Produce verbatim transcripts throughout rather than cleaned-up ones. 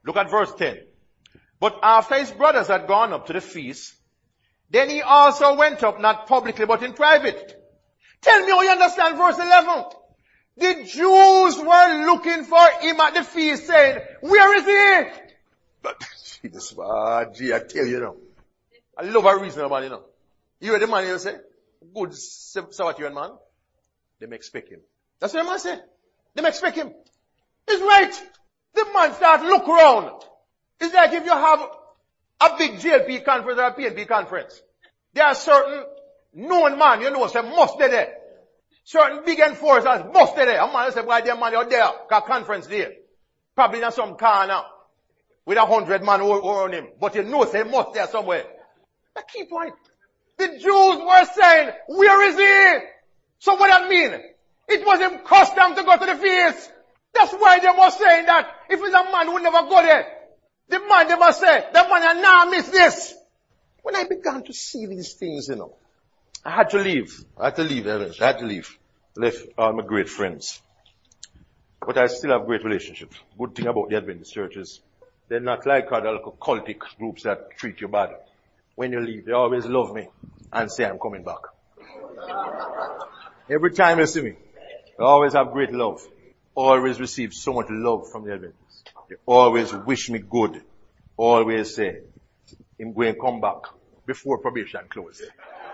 Look at verse ten. But after his brothers had gone up to the feast, then he also went up, not publicly, but in private. Tell me how you understand verse eleven. The Jews were looking for him at the feast, saying, where is he? But, Jesus, ah, gee, I tell you now. I love a reasonable man, you know. You hear the man you say, good Sabbatarian man. They may expect him. That's what the man say. They may expect him. It's right. The man start look around. It's like if you have a big J L P conference or a P N P conference. There are certain known man, you know, say must be there. Certain big enforcers must be there. A man say, why their man out there? Got conference there. Probably in some car now. With a hundred man around him. But you know say must there somewhere. The key point. The Jews were saying, where is he? So what that mean? It was him custom to go to the feast. That's why they were saying that if it's a man who never go there, the man they must say, the man now miss this. When I began to see these things, you know, I had to leave. I had to leave, Evans. I had to leave. Left all my great friends. But I still have great relationships. Good thing about the Adventist churches, they're not like other cultic groups that treat you bad. When you leave, they always love me and say I'm coming back. Every time you see me, they always have great love. Always receive so much love from the Adventists. They always wish me good. Always say, I'm going to come back before probation closes.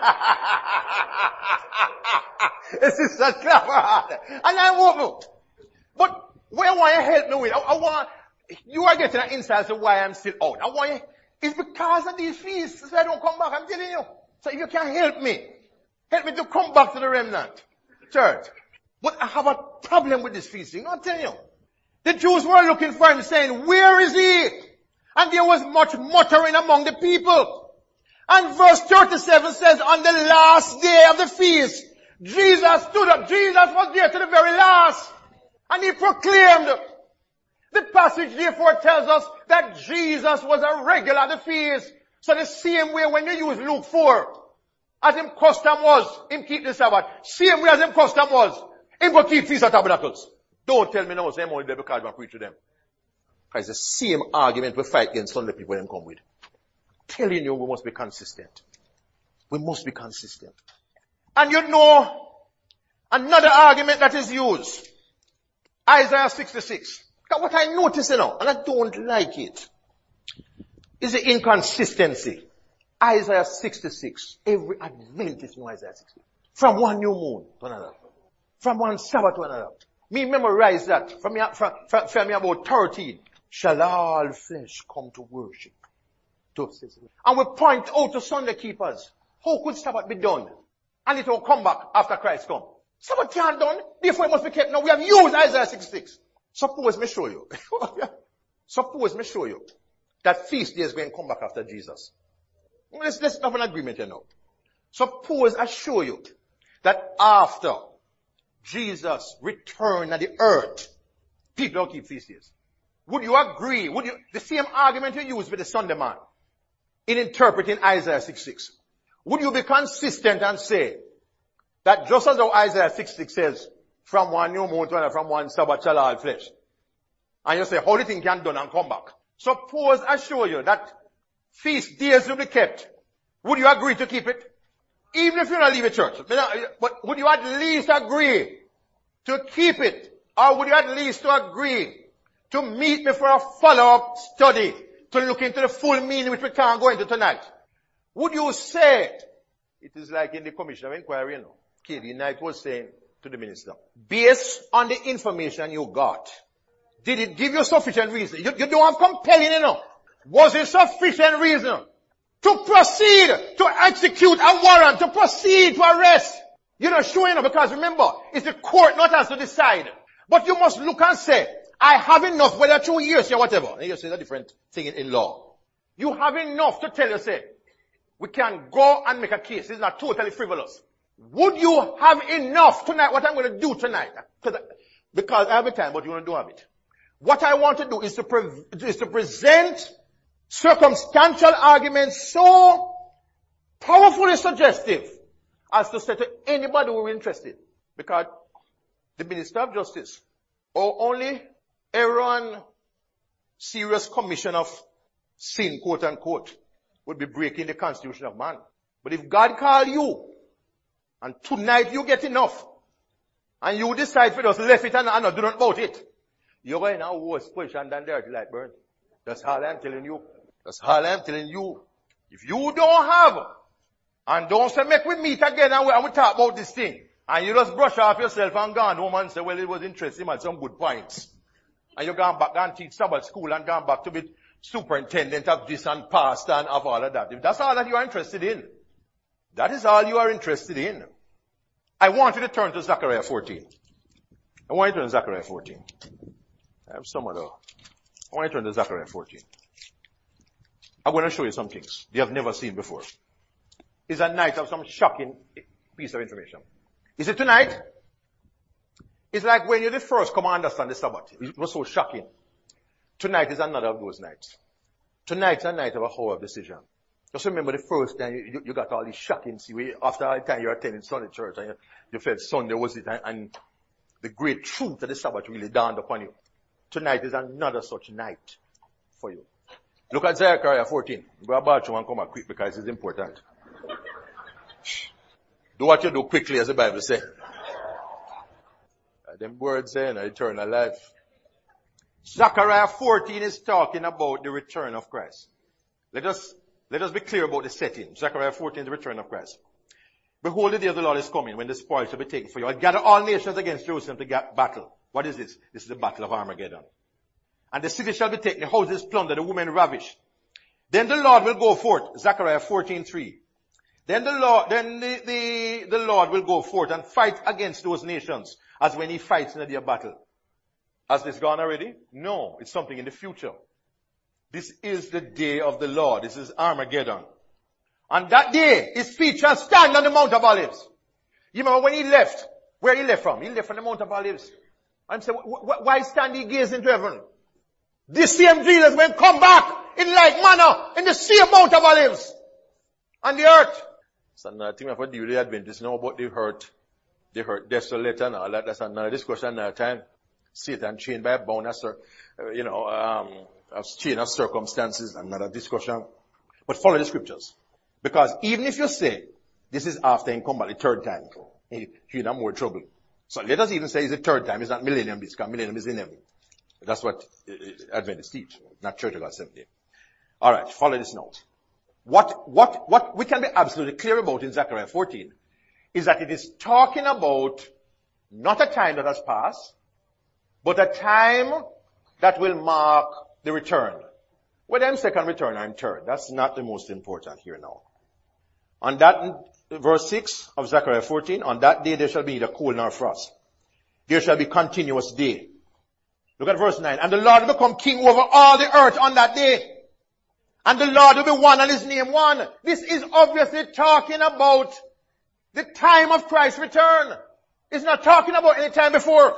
This is such clever. And I won't. But where want you help me with? I, I want, you are getting an insight to why I'm still out. I want you, it's because of these feasts so I don't come back. I'm telling you. So if you can help me, help me to come back to the remnant church. But I have a problem with this feasting. I'm telling you. The Jews were looking for him saying, where is he? And there was much muttering among the people. And verse thirty-seven says, on the last day of the feast, Jesus stood up. Jesus was there to the very last. And he proclaimed. The passage therefore tells us that Jesus was a regular at the feast. So the same way when you use Luke four, as him custom was, him keep the Sabbath. Same way as him custom was, him go keep Feast of Tabernacles. Don't tell me now, say I'm only there because I preach to them. Because it's the same argument we fight against Sunday people them come with. I'm telling you, we must be consistent. We must be consistent. And you know, another argument that is used, Isaiah sixty-six. What I notice you know, and I don't like it, is the inconsistency. Isaiah sixty-six. Every Adventist knows Isaiah sixty-six. From one new moon to another. From one Sabbath to another. Me memorize that from me, from, from, from me about thirteen. Shall all flesh come to worship? And we point out to Sunday keepers, how could Sabbath be done? And it will come back after Christ come. Sabbath can't done, therefore it must be kept. Now we have used Isaiah sixty-six. Suppose me show you. Suppose me show you that feast day is going to come back after Jesus. Let's, let's have an agreement here now. Suppose I show you that after Jesus returned at the earth, people don't keep feast days. Would you agree? Would you, the same argument you use with the Sunday man in interpreting Isaiah sixty-six. Would you be consistent and say that just as how Isaiah sixty-six says, from one new moon to another, from one Sabbath shall all flesh. And you say, how the thing can done and come back. Suppose I show you that feast days will be kept. Would you agree to keep it? Even if you don't leave a church. But would you at least agree to keep it? Or would you at least agree to meet me for a follow-up study to look into the full meaning which we can't go into tonight? Would you say, it is like in the Commission of Inquiry, you know, K D Knight was saying to the minister, based on the information you got, did it give you sufficient reason? You, you don't have compelling enough. Was it sufficient reason to proceed to execute a warrant, to proceed to arrest? You're not sure enough because remember, it's the court not us to decide. But you must look and say, I have enough, whether two years or whatever. And you say a different thing in, in law. You have enough to tell you, say, we can go and make a case. It's not totally frivolous. Would you have enough tonight, what I'm going to do tonight? Because I have a time, but you don't have it. What I want to do is to, pre- is to present circumstantial arguments so powerfully suggestive as to say to anybody who is interested. Because the Minister of Justice, or only Aaron serious commission of sin, quote unquote, would be breaking the constitution of man. But if God call you, and tonight you get enough, and you decide for just left it and, and not do nothing about it, you're going to have a worse position than dirty light burn. That's all I'm telling you. That's all I'm telling you. If you don't have, and don't say make we meet again and we, and we talk about this thing, and you just brush off yourself and go home and say, well, it was interesting, man, some good points. And you're going back and teach Sabbath school and gone back to be superintendent of this and pastor and of all of that. If that's all that you are interested in, that is all you are interested in. I want you to turn to Zechariah fourteen. I want you to turn to Zechariah fourteen. I have some other. I want you to turn to Zechariah fourteen. I'm going to show you some things you have never seen before. It's a night of some shocking piece of information. Is it tonight? It's like when you're the first come and understand the Sabbath. It was so shocking. Tonight is another of those nights. Tonight's a night of a whole decision. Just remember the first time you, you got all these shocking, see, after all the time you're attending Sunday church and you, you felt Sunday was it, and, and the great truth of the Sabbath really dawned upon you. Tonight is another such night for you. Look at Zechariah fourteen. Go about you and come back quick because it's important. Do what you do quickly, as the Bible says. Them words say, eternal life. Zechariah fourteen is talking about the return of Christ. Let us, let us be clear about the setting. Zechariah fourteen is the return of Christ. Behold, the day of the Lord is coming when the spoil shall be taken for you. I'll gather all nations against Jerusalem to get battle. What is this? This is the battle of Armageddon. And the city shall be taken, the houses plundered, the women ravished. Then the Lord will go forth. Zechariah fourteen three. Then the Lord, then the, the, the Lord will go forth and fight against those nations as when he fights in a day of battle. Has this gone already? No, it's something in the future. This is the day of the Lord. This is Armageddon. On that day, his feet shall stand on the Mount of Olives. You remember when he left, where he left from? He left from the Mount of Olives. I'm saying, why stand he gazing into heaven? This same Jesus will come back in like manner in the same Mount of Olives on the earth. So another thing I have to do with the Adventists now about the hurt, the hurt desolate and all that. That's another discussion another time. Satan chained by a bound, uh, you know, um, a chain of circumstances, another discussion. But follow the scriptures. Because even if you say, this is after in combat, the third time, you're in more trouble. So let us even say it's the third time, it's not millennium, because millennium is in heaven. That's what Adventists teach, not Church of God Seventh-day. Alright, follow this note. What, what, what we can be absolutely clear about in Zechariah fourteen is that it is talking about not a time that has passed, but a time that will mark the return. Whether I'm second return or I'm third, that's not the most important here now. On that, verse six of Zechariah fourteen, on that day there shall be neither cold nor frost. There shall be continuous day. Look at verse nine. And the Lord will become king over all the earth on that day. And the Lord will be one and his name one. This is obviously talking about the time of Christ's return. It's not talking about any time before.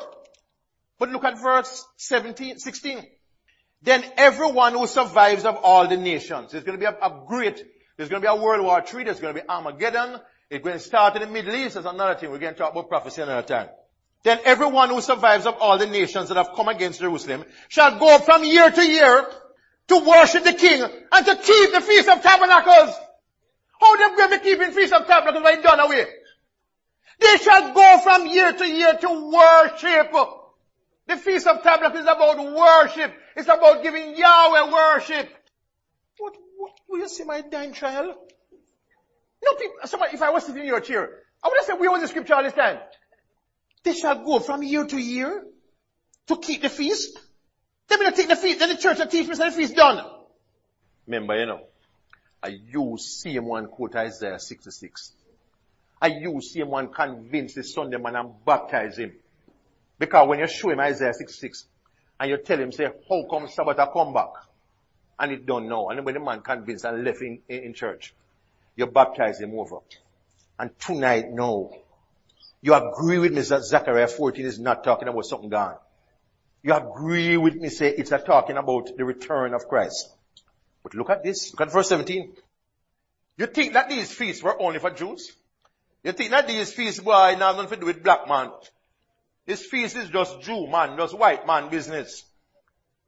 But look at verse seventeen, sixteen. Then everyone who survives of all the nations. There's going to be a, a great, there's going to be a World War Three. There's going to be Armageddon. It's going to start in the Middle East. That's another thing. We're going to talk about prophecy another time. Then everyone who survives of all the nations that have come against Jerusalem shall go from year to year to worship the King and to keep the Feast of Tabernacles. How them going to be keeping Feast of Tabernacles when it's done away? They shall go from year to year to worship. The Feast of Tabernacles is about worship. It's about giving Yahweh worship. What, what, will you see my dying child? No people, somebody, if I was sitting in your chair, I would have said, where was the scripture all this time? They shall go from year to year to keep the feast. They will take the feast, then the church will teach me so the feast done. Remember, you know, I use same one quote Isaiah sixty-six. I use same one convince the Sunday man and baptize him. Because when you show him Isaiah sixty-six, and you tell him, say, how come Sabbath a come back? And he don't know. And when the man convinced and left in, in, in church, you baptize him over. And tonight, no. You agree with me that Zechariah fourteen is not talking about something gone. You agree with me, say, it's not talking about the return of Christ. But look at this. Look at verse seventeen. You think that these feasts were only for Jews? You think that these feasts were not nothing to do with black man? This feast is just Jew man, just white man business.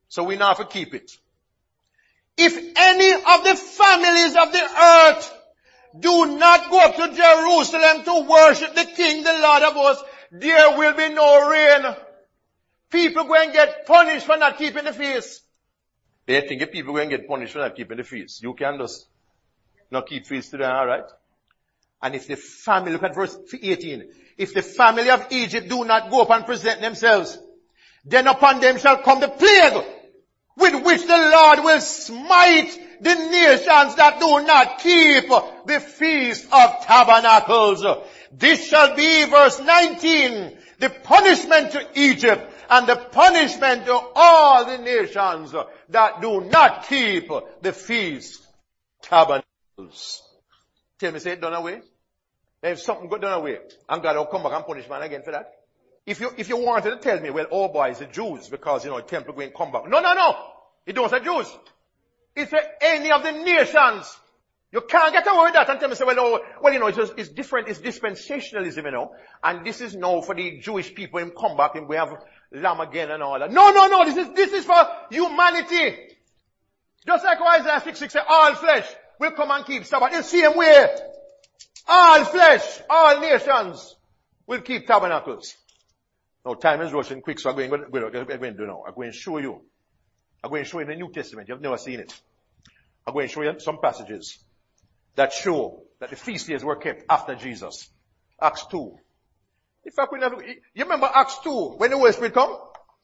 So we now have to keep it. If any of the families of the earth do not go up to Jerusalem to worship the King, the Lord of hosts, there will be no rain. People going to get punished for not keeping the feast. They think if people going to get punished for not keeping the feast. You can just not keep feast today, alright? And if the family, look at verse eighteen. If the family of Egypt do not go up and present themselves, then upon them shall come the plague, with which the Lord will smite the nations that do not keep the Feast of Tabernacles. This shall be, verse nineteen, the punishment to Egypt and the punishment to all the nations that do not keep the Feast of Tabernacles. Tell me, say it done away. If something got done away, and God will come back and punish man again for that. If you, if you wanted to tell me, well, oh boy, it's the Jews because, you know, the temple going to come back. No, no, no. It don't say Jews. It's uh, any of the nations. You can't get away with that and tell me, say, well, oh, well, you know, it's, just, it's different. It's dispensationalism, you know. And this is now for the Jewish people in come back and we have Lamb again and all that. No, no, no. This is, this is for humanity. Just like Isaiah six six says, all flesh will come and keep Sabbath. The same way. All flesh, all nations will keep tabernacles. Now time is rushing quick, so I'm going, I'm going, I'm going to do now. I'm going to show you. I'm going to show you in the New Testament. You've never seen it. I'm going to show you some passages that show that the feast days were kept after Jesus. Acts two. In fact, we never, you remember Acts two, when the Holy Spirit come?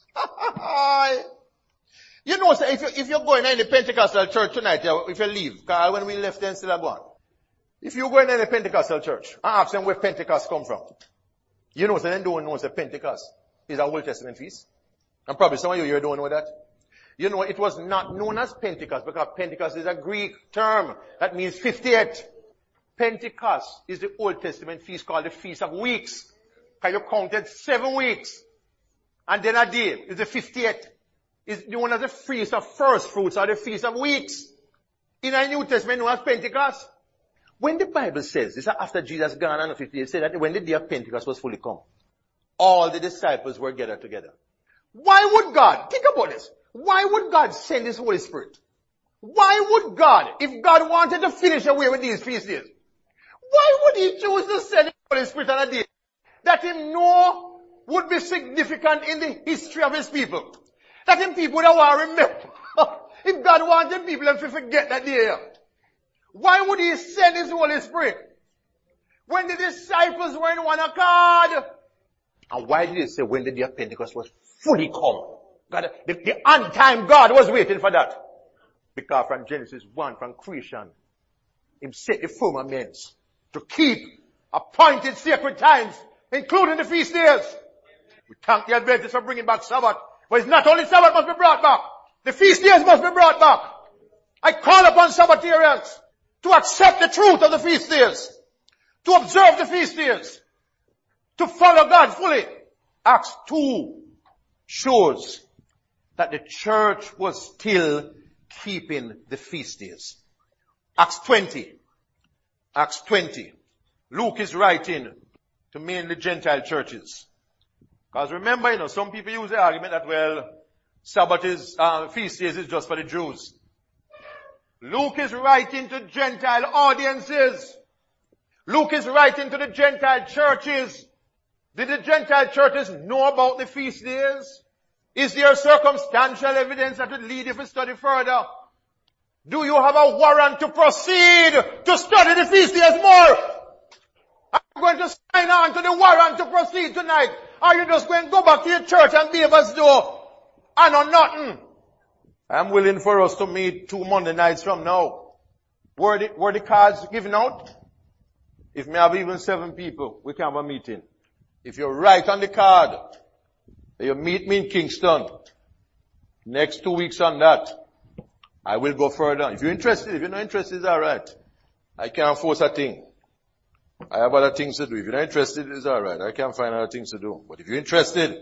You know, so if, you, if you're going to any Pentecostal church tonight, if you leave, because when we left, then still are gone. If you go in any Pentecostal church, I ask them where Pentecost come from. You know, so they don't know that Pentecost is an Old Testament feast. And probably some of you here don't know that. You know, it was not known as Pentecost because Pentecost is a Greek term that means fifty-eight. Pentecost is the Old Testament feast called the Feast of Weeks. Because you counted seven weeks. And then a day is the fifty-eight. It's known as the Feast of First Fruits or the Feast of Weeks. In the New Testament known as Pentecost. When the Bible says, this is after Jesus gone on fifty days, it said that when the day of Pentecost was fully come, all the disciples were gathered together. Why would God, think about this, why would God send His Holy Spirit? Why would God, if God wanted to finish away with these feast days, why would He choose to send His Holy Spirit on a day that He know would be significant in the history of His people? That Him people that want to remember. If God wanted people to forget that day. Why would He send His Holy Spirit? When the disciples were in one accord. And why did He say when the day of Pentecost was fully come? God, the, the on-time God was waiting for that. Because from Genesis one, from creation, He set the firmaments to keep appointed sacred times, including the feast days. We thank the Adventists for bringing back Sabbath. But it's not only Sabbath must be brought back. The feast days must be brought back. I call upon Sabbatarians to accept the truth of the feast days, to observe the feast days, to follow God fully. Acts two shows that the church was still keeping the feast days. Acts twenty. Acts twenty. Luke is writing to mainly Gentile churches. Because remember, you know, some people use the argument that, well, Sabbath is, uh, feast days is just for the Jews. Luke is writing to Gentile audiences. Luke is writing to the Gentile churches. Did the Gentile churches know about the feast days? Is there circumstantial evidence that would lead you to study further? Do you have a warrant to proceed to study the feast days more? Are you going to sign on to the warrant to proceed tonight? Are you just going to go back to your church and behave as though I know nothing? I'm willing for us to meet two Monday nights from now. Were the, were the cards given out? If we have even seven people, we can have a meeting. If you write on the card, you meet me in Kingston. Next two weeks on that, I will go further. If you're interested, if you're not interested, it's alright. I can't force a thing. I have other things to do. If you're not interested, it's alright. I can't find other things to do. But if you're interested,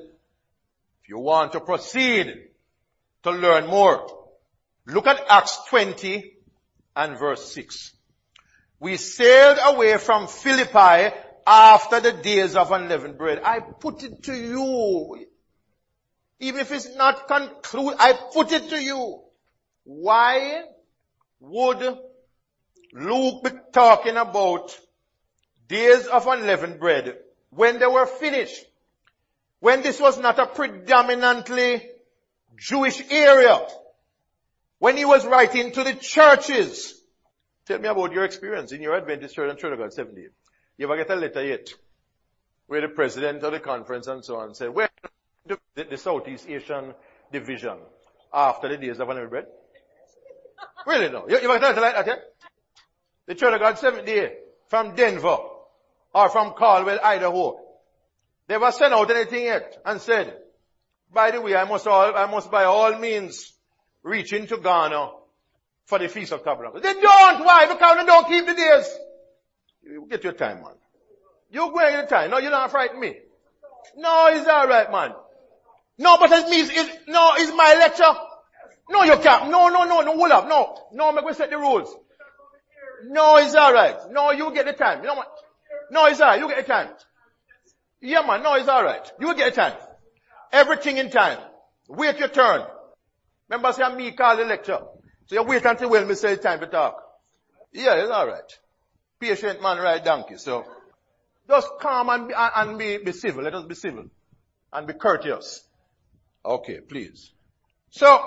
if you want to proceed to learn more, look at Acts twenty and verse six. We sailed away from Philippi after the days of unleavened bread. I put it to you. Even if it's not conclude, I put it to you. Why would Luke be talking about days of unleavened bread when they were finished? When this was not a predominantly Jewish area? When he was writing to the churches? Tell me about your experience in your Adventist Church and Church of God seventy. You ever get a letter yet? Where the president of the conference and so on said, where the, the, the Southeast Asian division after the days of unleavened bread? Really no? You, you ever get a letter like that yet? The Church of God seventy from Denver or from Caldwell, Idaho. They ever sent out anything yet and said, by the way, I must all, I must by all means reach into Ghana for the Feast of Tabernacles. They don't. Why? Because they don't keep the days. You get your time, man. You go and get your time. No, you don't frighten me. No, it's alright, man. No, but it means, it, no, it's my lecture. No, you can't. No, no, no, no, hold up. No, no, make we set the rules. No, it's alright. No, you get the time. You know what? No, it's alright. You get the time. Yeah, man. No, it's alright. You get the time. Everything in time. Wait your turn. Remember, say, me call the lecture. So you wait until when me say it's time to talk. Yeah, it's alright. Patient man ride donkey. So, just calm and be, and be, be civil. Let us be civil. And be courteous. Okay, please. So,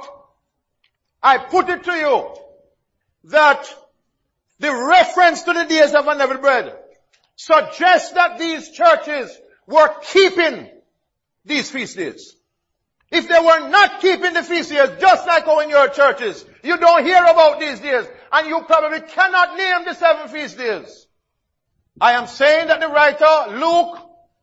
I put it to you that the reference to the days of unleavened bread suggests that these churches were keeping these feast days. If they were not keeping the feast days, just like how in your churches, you don't hear about these days, and you probably cannot name the seven feast days. I am saying that the writer, Luke,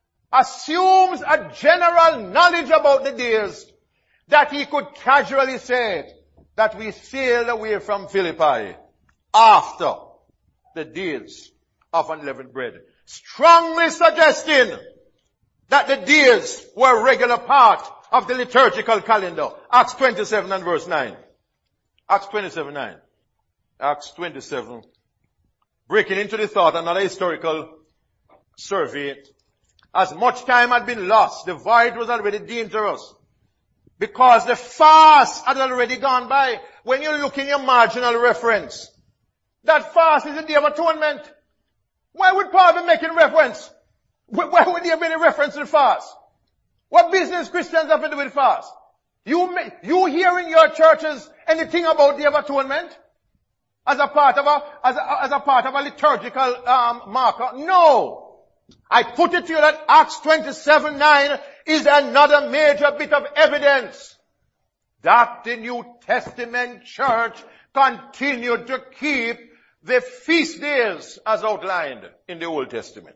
assumes a general knowledge about the days that he could casually say that we sailed away from Philippi after the days of unleavened bread, strongly suggesting that the days were a regular part of the liturgical calendar. Acts twenty-seven and verse nine. Acts twenty-seven nine. Acts twenty-seven. Breaking into the thought, another historical survey. As much time had been lost, the void was already dangerous. Because the fast had already gone by. When you look in your marginal reference, that fast is the Day of Atonement. Why would Paul be making reference? Why would there be any reference to the fast? What business Christians have to do with fast? You, you hear in your churches anything about Day of Atonement? As a part of a, as a, as a part of a liturgical, um, marker? No! I put it to you that Acts twenty-seven nine is another major bit of evidence that the New Testament church continued to keep the feast days as outlined in the Old Testament.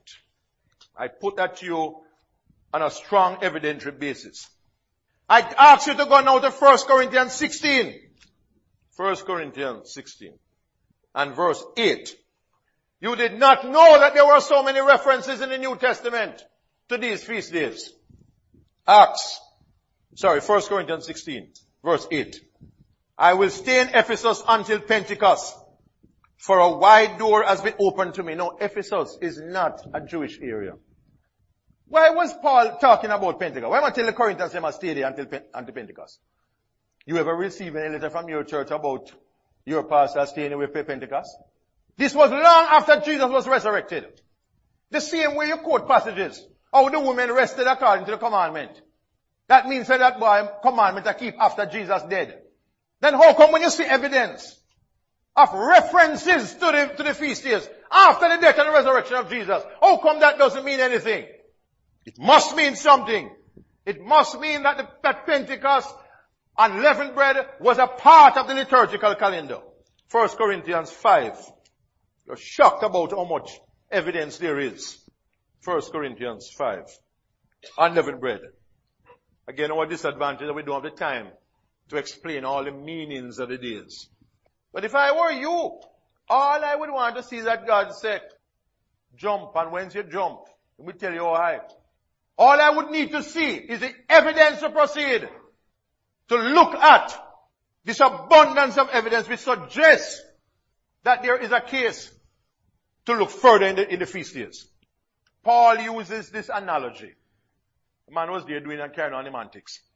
I put that to you on a strong evidentiary basis. I ask you to go now to First Corinthians sixteen. First Corinthians sixteen and verse eight. You did not know that there were so many references in the New Testament to these feast days. Acts, sorry, First Corinthians sixteen, verse eight. I will stay in Ephesus until Pentecost, for a wide door has been opened to me. No, Ephesus is not a Jewish area. Why was Paul talking about Pentecost? Why am I telling the Corinthians they must stay there until, until Pentecost? You ever receive any letter from your church about your pastor staying away for Pentecost? This was long after Jesus was resurrected. The same way you quote passages. How the woman rested according to the commandment. That means that that boy commandment to keep after Jesus dead. Then how come when you see evidence of references to the, to the feast days after the death and the resurrection of Jesus, how come that doesn't mean anything? It must mean something. It must mean that the, that Pentecost, unleavened bread, was a part of the liturgical calendar. First Corinthians five. You're shocked about how much evidence there is. First Corinthians five. Unleavened bread. Again, our disadvantage is that we don't have the time to explain all the meanings of the days. But if I were you, all I would want to see is that God said, jump, and once you jump, let me tell you how high. All I would need to see is the evidence to proceed. To look at this abundance of evidence which suggests that there is a case to look further in the, in the feast days. Paul uses this analogy. The man was there doing and carrying on the antics.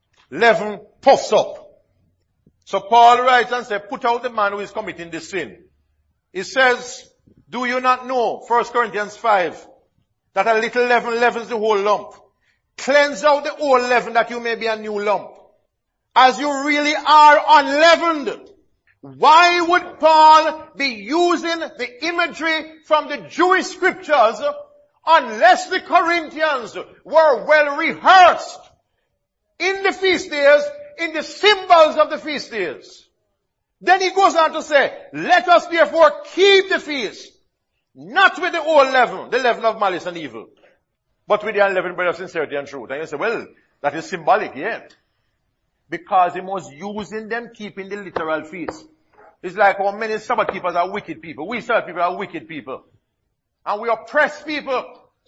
leaven puffs up. So Paul writes and says, put out the man who is committing this sin. He says, do you not know, First Corinthians five, that a little leaven leavens the whole lump? Cleanse out the old leaven that you may be a new lump. As you really are unleavened. Why would Paul be using the imagery from the Jewish scriptures unless the Corinthians were well rehearsed in the feast days, in the symbols of the feast days? Then he goes on to say, let us therefore keep the feast, not with the old leaven, the leaven of malice and evil, but with the unleavened bread of sincerity and truth. And you say, well, that is symbolic, yeah. Because he was using them keeping the literal feast. It's like how many Sabbath keepers are wicked people. We Sabbath people are wicked people. And we oppress people.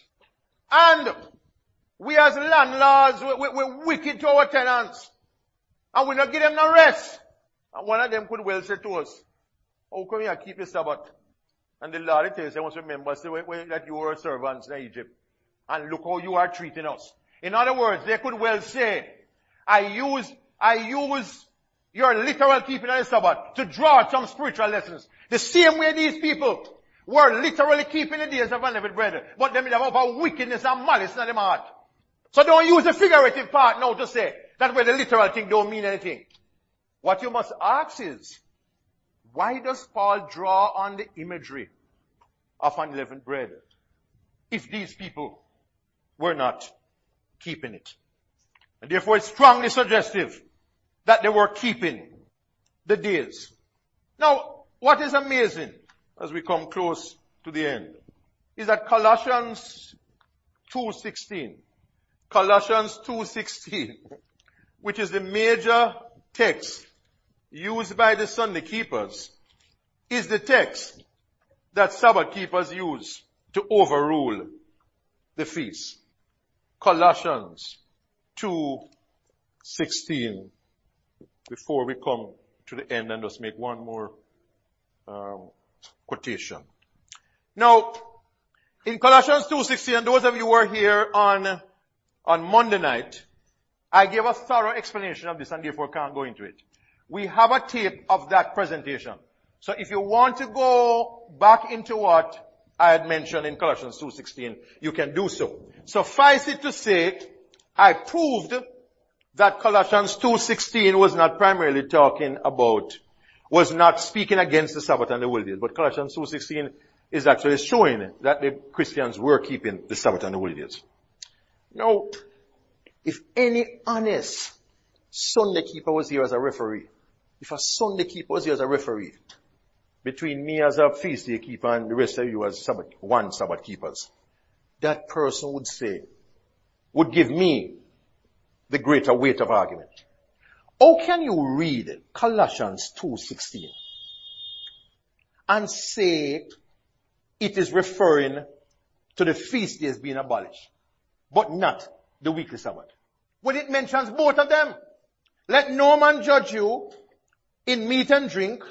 And we as landlords, we, we, we're wicked to our tenants. And we not give them no rest. And one of them could well say to us, how come you keep the Sabbath? And the Lord tells us, remember, say that you were servants in Egypt. And look how you are treating us. In other words, they could well say, I use, I use your literal keeping of the Sabbath to draw some spiritual lessons. The same way these people were literally keeping the days of unleavened bread, but them have a wickedness and malice in their heart. So don't use the figurative part now to say that where the literal thing don't mean anything. What you must ask is, why does Paul draw on the imagery of unleavened bread if these people were not keeping it? And therefore it's strongly suggestive that they were keeping the days. Now, what is amazing as we come close to the end is that Colossians two sixteen, Colossians two sixteen, which is the major text used by the Sunday keepers, is the text that Sabbath keepers use to overrule the feast. Colossians two sixteen. Before we come to the end and just make one more um, quotation. Now, in Colossians two sixteen, and those of you who were here on, on Monday night, I gave a thorough explanation of this and therefore can't go into it. We have a tape of that presentation. So if you want to go back into what I had mentioned in Colossians two sixteen, you can do so. Suffice it to say, I proved that Colossians two sixteen was not primarily talking about, was not speaking against the Sabbath and the holy days, but Colossians two sixteen is actually showing that the Christians were keeping the Sabbath and the holy days. Now, if any honest Sunday keeper was here as a referee, if a Sunday keeper was here as a referee, between me as a feast day keeper and the rest of you as Sabbath, one Sabbath keepers, that person would say, would give me the greater weight of argument. How can you read Colossians two sixteen and say it is referring to the feast days being abolished, but not the weekly Sabbath, when it mentions both of them? Let no man judge you in meat and drink,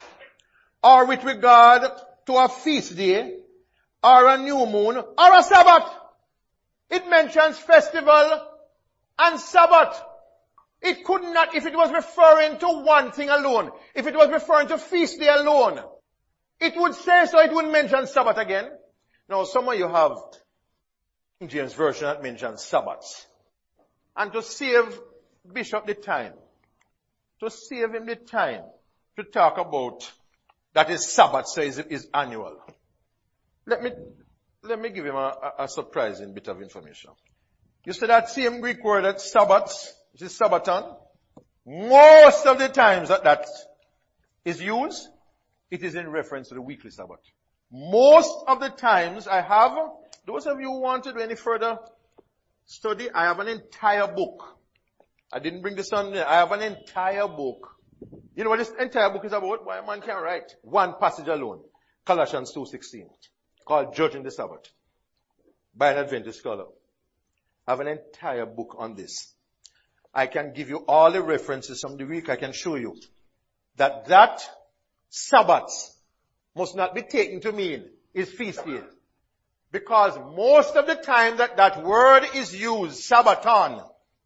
or with regard to a feast day, or a new moon, or a Sabbath. It mentions festival and Sabbath. It could not, if it was referring to one thing alone, if it was referring to feast day alone, it would say so, it wouldn't mention Sabbath again. Now, some of you have King James Version that mentions Sabbaths. And to save Bishop the time, to save him the time to talk about that his Sabbath says it is annual. Let me, let me give him a, a, a surprising bit of information. You see that same Greek word that Sabbaths, which is Sabbaton, most of the times that that is used, it is in reference to the weekly Sabbath. Most of the times I have, those of you who want to do any further study, I have an entire book. I didn't bring this on there. I have an entire book. You know what this entire book is about? Why a man can't write one passage alone. Colossians two sixteen, called Judging the Sabbath, by an Adventist scholar. I have an entire book on this. I can give you all the references from the week. I can show you that that Sabbath must not be taken to mean is feast days. Because most of the time that that word is used, Sabbaton,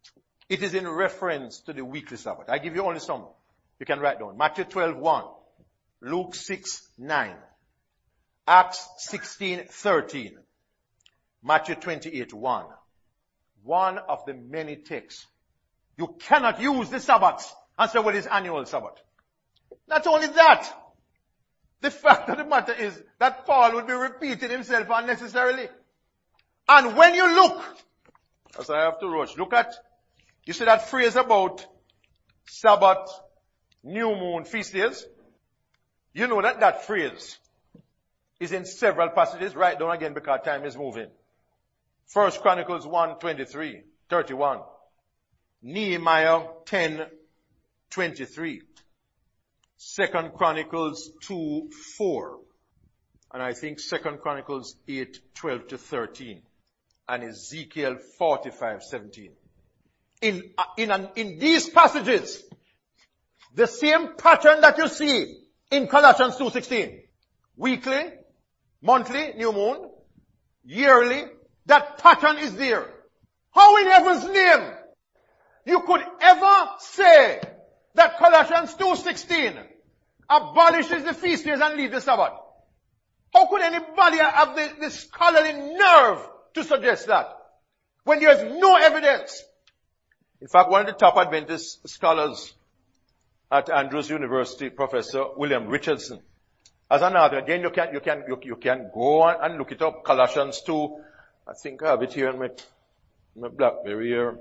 it is in reference to the weekly Sabbath. I give you only some. You can write down. Matthew twelve one, Luke six nine, Acts sixteen thirteen, Matthew twenty-eight one. One of the many texts. You cannot use the Sabbath and say, well, it's annual Sabbath. Not only that, the fact of the matter is that Paul would be repeating himself unnecessarily. And when you look, as I have to rush, look at, you see that phrase about Sabbath, new moon, feast days? You know that that phrase is in several passages. Write down again because time is moving. First Chronicles one twenty-three, thirty-one. Nehemiah ten twenty-three. Second Chronicles two four. And I think Second Chronicles eight twelve to thirteen. And Ezekiel forty-five seventeen. In, uh, in, an, in these passages, the same pattern that you see in Colossians two sixteen. Weekly, monthly, new moon, yearly, that pattern is there. How in heaven's name you could ever say that Colossians two sixteen abolishes the feast days and leaves the Sabbath? How could anybody have the, the scholarly nerve to suggest that when there is no evidence? In fact, one of the top Adventist scholars at Andrews University, Professor William Richardson, as an author, again you can, you can, you, you can go on and look it up, Colossians two, I think I have it here in my, my BlackBerry here.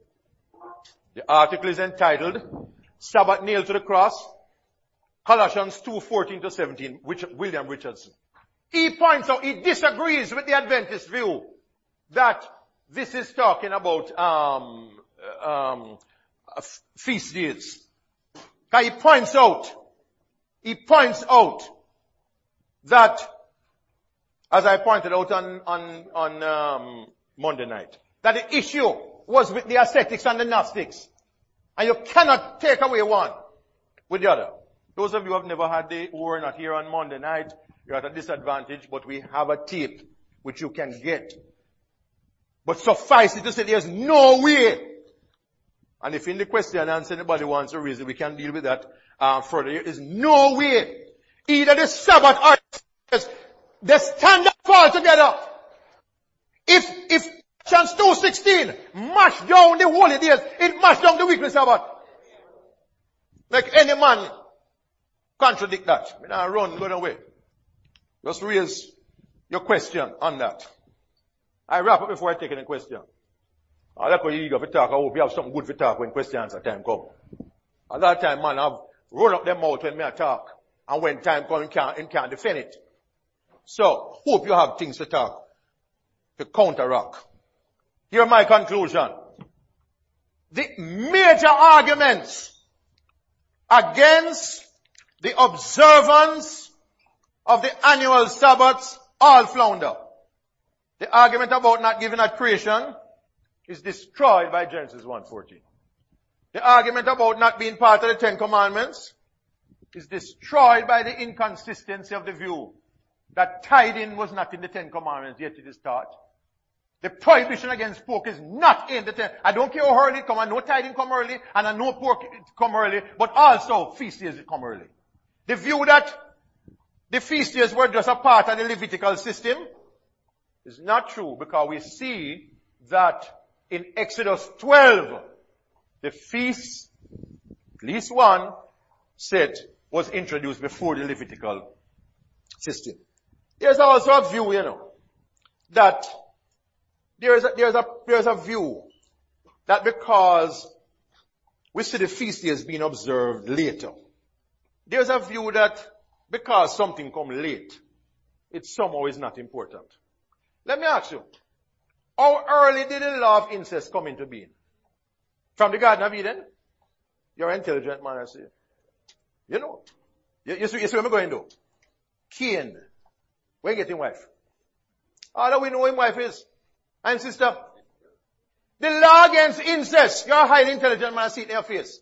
The article is entitled, Sabbath Nailed to the Cross, Colossians two fourteen to seventeen, which William Richardson. He points out, he disagrees with the Adventist view that this is talking about, um, um, feast days. He points out, he points out that, as I pointed out on, on, on, um, Monday night, that the issue was with the ascetics and the Gnostics. And you cannot take away one with the other. Those of you who have never had the, who were not here on Monday night, you're at a disadvantage, but we have a tape which you can get. But suffice it to say there's no way. And if in the question and answer anybody wants to raise it, we can deal with that uh, further. There is no way. Either the Sabbath or the standard fall together. If, if Chance two sixteen mash down the holy days, it mash down the weekly Sabbath. Like any man contradict that. I mean, I run, go away. Just raise your question on that. I wrap up before I take any question. I like when you eager for talk. I hope you have something good for talk when question answer time come. A lot of time, man, I've run up them mouth when me I talk. And when time comes, you can't, you can't defend it. So, hope you have things to talk to counteract. Here my conclusion. The major arguments against the observance of the annual Sabbaths all flounder. The argument about not giving at creation is destroyed by Genesis one fourteen. The argument about not being part of the Ten Commandments is destroyed by the inconsistency of the view that tithing was not in the Ten Commandments, yet it is taught. The prohibition against pork is not in the Ten. I don't care how early it come, I know tithing come early, and I know pork come early, but also feast days come early. The view that the feast days were just a part of the Levitical system is not true, because we see that in Exodus twelve, the feast, at least one set, was introduced before the Levitical system. There's also a view, you know, that there's a, there's a, there's a view that because we see the feast days being observed later, there's a view that because something come late, it somehow is not important. Let me ask you, how early did the law of incest come into being? From the Garden of Eden? You're an intelligent man, I see. You know. You, you, see, you see where I'm going to? Cain. Where you getting wife? How do we know who wife is? And sister. The law against incest. You're a highly intelligent man, I see it in your face.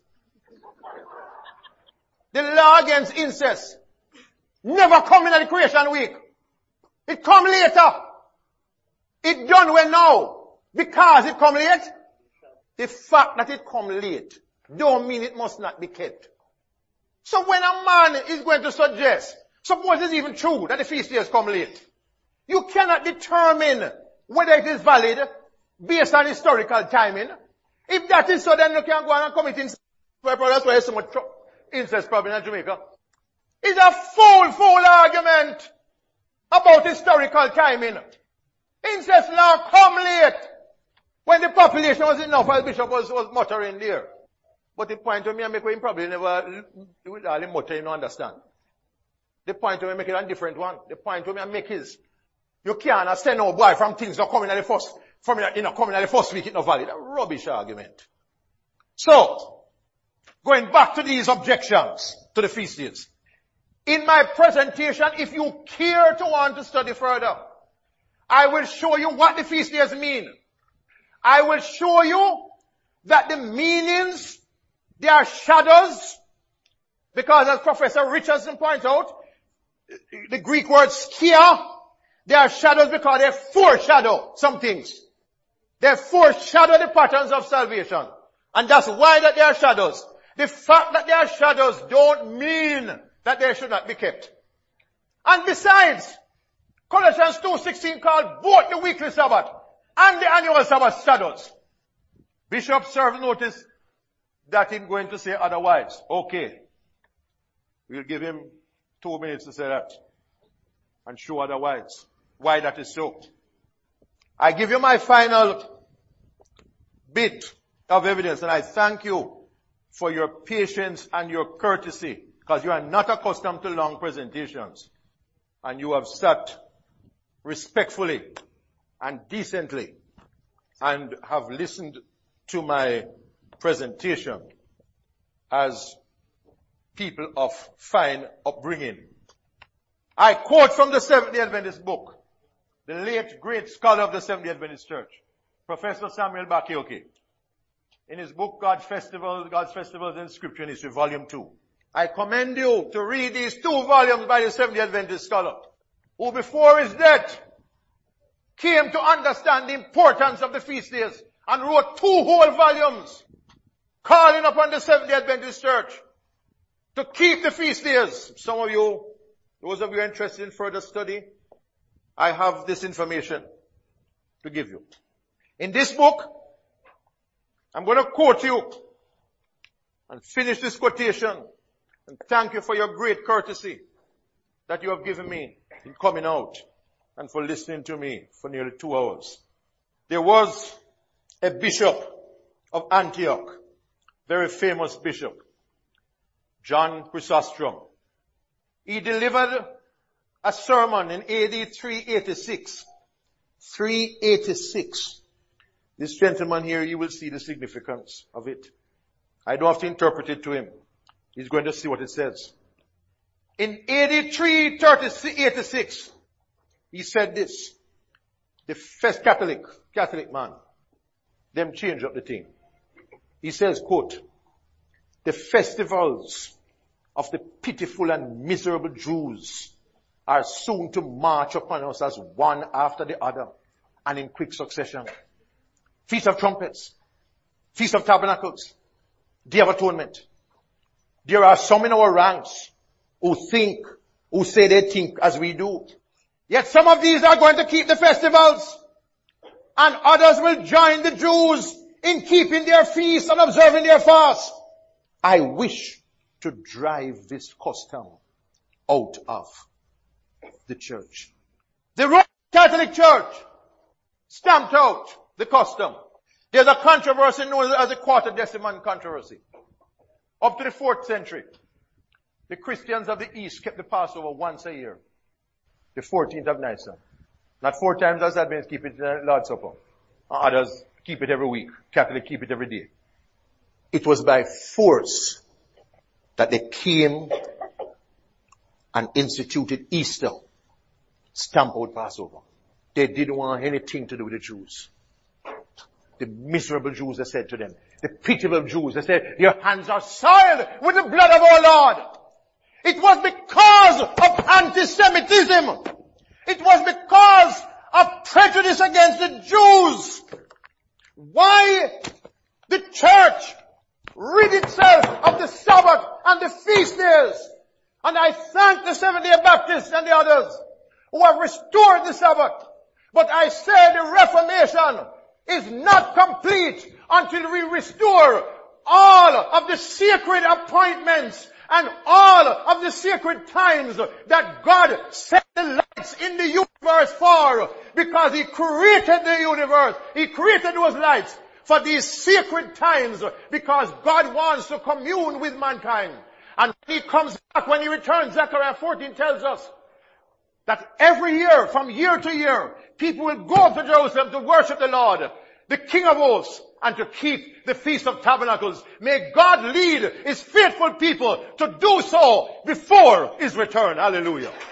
The law against incest never come in at the creation week. It come later. It done when now. Because it come late. the fact that it come late don't mean it must not be kept. So when a man is going to suggest, suppose it's even true that the feast days come late, you cannot determine whether it is valid based on historical timing. If that is so, then you can go on and commit incest. That's why there's so much incest problem in Jamaica. It's a fool, fool argument about historical timing. Incest law come late when the population was enough, as Bishop was, was muttering there. But the point to me I make, him probably never, with all the mutter, you don't understand. The point to me I make is a different one. The point to me I make is, you can't send no boy from things not coming at the first, from, you know, coming at the first week, it's not valid. A rubbish argument. So, going back to these objections to the feast days. In my presentation, if you care to want to study further, I will show you what the feast days mean. I will show you that the meanings, they are shadows, because as Professor Richardson points out, the Greek word skia, they are shadows because they foreshadow some things. They foreshadow the patterns of salvation. And that's why that they are shadows. The fact that they are shadows don't mean that they should not be kept. And besides, Colossians two sixteen called both the weekly Sabbath and the annual Sabbath shadows. Bishop serves notice that he's going to say otherwise. Okay. We'll give him two minutes to say that and show otherwise. Why that is so. I give you my final bit of evidence, and I thank you for your patience and your courtesy, because you are not accustomed to long presentations, and you have sat respectfully and decently and have listened to my presentation as people of fine upbringing. I quote from the Seventh-day Adventist book, the late great scholar of the Seventh-day Adventist Church, Professor Samuel Bakioke, in his book, God's Festivals, God's Festivals in Scripture, in history, volume two. I commend you to read these two volumes by the Seventh-day Adventist scholar, who before his death came to understand the importance of the feast days and wrote two whole volumes calling upon the Seventh-day Adventist Church to keep the feast days. Some of you, those of you interested in further study, I have this information to give you. In this book, I'm going to quote you and finish this quotation and thank you for your great courtesy that you have given me in coming out and for listening to me for nearly two hours. There was a bishop of Antioch, very famous bishop, John Chrysostom. He delivered a sermon in A D three eighty-six. three eighty-six. This gentleman here, you will see the significance of it. I don't have to interpret it to him. He's going to see what it says. In A D three eighty-six, he said this. The first Catholic, Catholic man, them change up the thing. He says, quote, the festivals of the pitiful and miserable Jews are soon to march upon us as one after the other and in quick succession. Feast of Trumpets, Feast of Tabernacles, Day of Atonement. There are some in our ranks who think, who say they think as we do. Yet some of these are going to keep the festivals, and others will join the Jews in keeping their feasts and observing their fasts. I wish to drive this custom out of the church. The Roman Catholic Church stamped out the custom. There's a controversy known as the Quartodeciman controversy. Up to the fourth century, the Christians of the East kept the Passover once a year. The fourteenth of Nisan. Not four times as Adventists keep it uh, Lord's Supper. Others keep it every week. Catholics keep it every day. It was by force that they came and instituted Easter. Stamp out Passover. They didn't want anything to do with the Jews. The miserable Jews, they said to them. The pitiable Jews, they said, your hands are soiled with the blood of our Lord. It was because of anti-Semitism. It was because of prejudice against the Jews. Why the church rid itself of the Sabbath and the feast days. And I thank the Seventh-day Baptists and the others who have restored the Sabbath. But I say the Reformation is not complete until we restore all of the sacred appointments and all of the sacred times that God set the lights in the universe for, because He created the universe. He created those lights for these sacred times, because God wants to commune with mankind. And when He comes back, when He returns, Zechariah fourteen tells us that every year, from year to year, people will go to Jerusalem to worship the Lord, the King of hosts, and to keep the Feast of Tabernacles. May God lead His faithful people to do so before His return. Hallelujah.